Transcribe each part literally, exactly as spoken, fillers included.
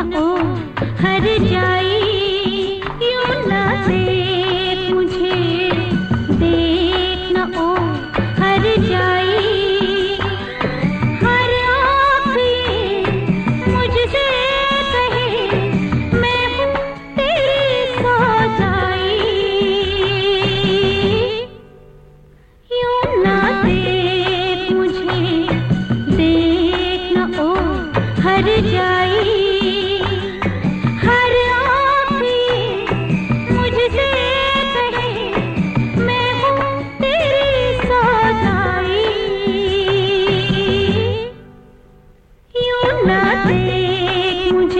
ओ हर जाई, यूं ना देख मुझे, देख न ओ हर जाई। हर आँख ये मुझसे कहे मैं हूँ तेरी सौदाई, यूं ना देख मुझे, देख न ओ हर जाई। हर आँख ये मुझसे कहे मैं हूँ तेरी सौदाई, यूं ना देख मुझे।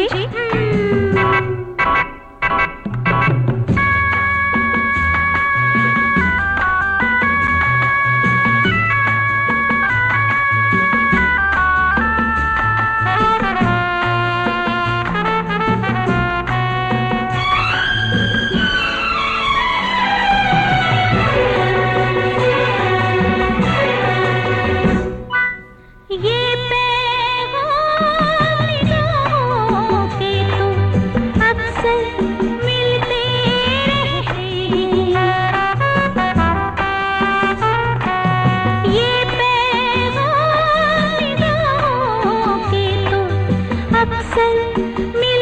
ये पैगाम निगाहों के तो अक्सर मिलते रहते हैं, ये पैगाम निगाहों के तो अक्सर मिलते